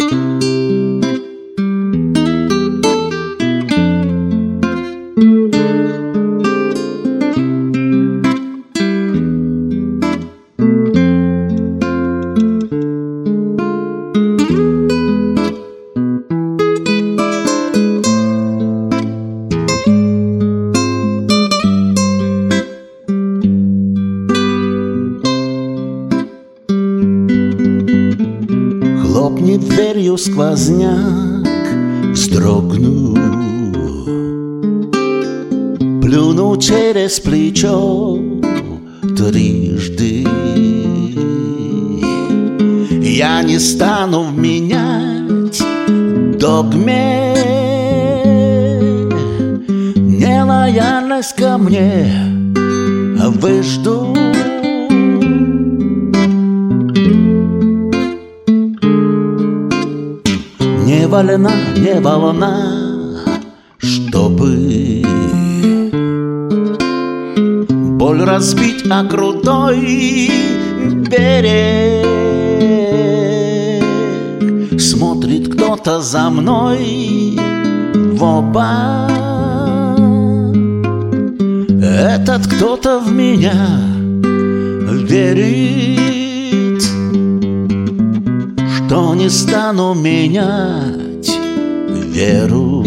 Хлопнет дверью сквозняк, вздрогну, плюну через плечо трижды. Я не стану вменять догме нелояльность ко мне, выжду. Не волна, чтобы боль разбить о крутой берег. Смотрит кто-то за мной в оба. Этот кто-то в меня верит, что не стану менять веру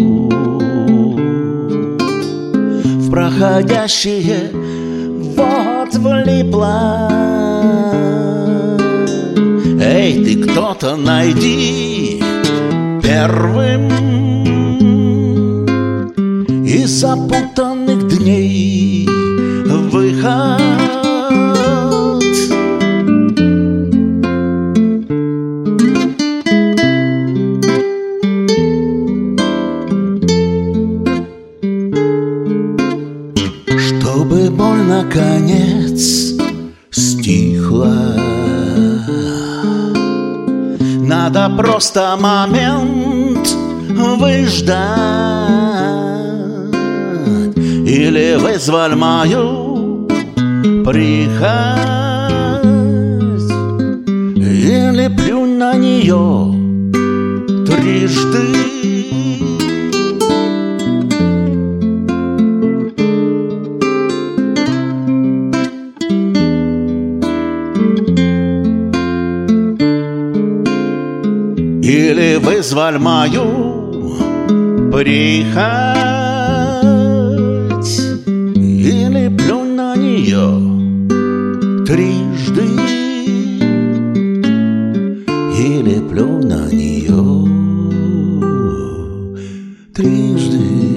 в проходящее. Вот влипла. Эй, ты кто-то, найди первым из запутанных дней выход. Чтобы боль наконец стихла, надо просто момент выждать или вызвать мою прихоть, или плюнь на нее трижды. Или вызвать мою прихоть, или плюнь на нее трижды, или плюнь на нее трижды.